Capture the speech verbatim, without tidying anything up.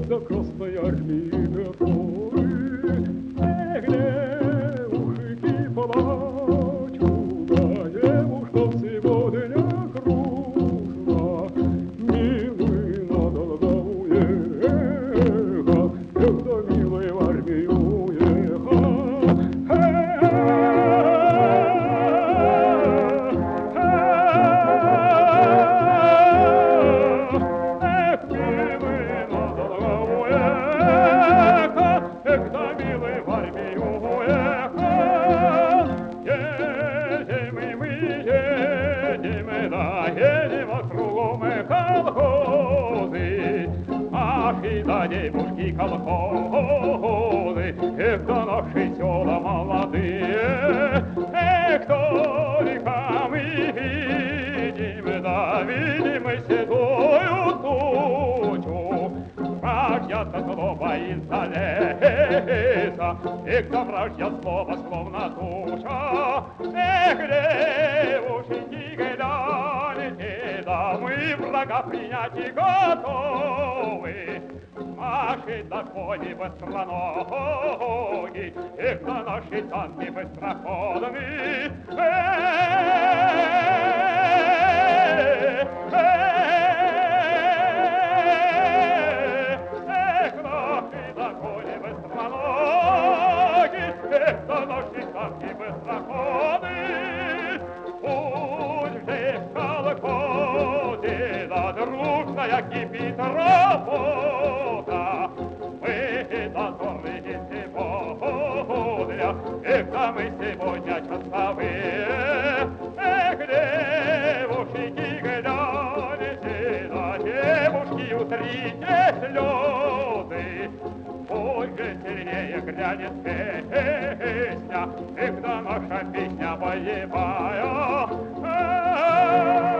до Красной Армии герой. Эх, девушки, плачу, да девушка сегодня грустна. Милый надолго уехал, когда милый в армию уехал. Да девушки колхозы, эх, да наши села молодые, эх, только мы видим, да видим мы седую тучу. Вражья-то зло боится леса, эх, да вражья слово словно туча. Эх, девушки, гляньте, да мы врага принять и готовы. Наши законы быстроноги, эх, да наши танки быстроходны. Эх, наши законы быстроноги, эх, да наши танки быстроходны. Пусть же в колхозе, да дружная кипит работа. Эх, да мы сегодня часовые, эх, девушки, гляньте, да девушки, утрите слезы. Ой, же сильнее грянет песня, эх, да наша песня боевая.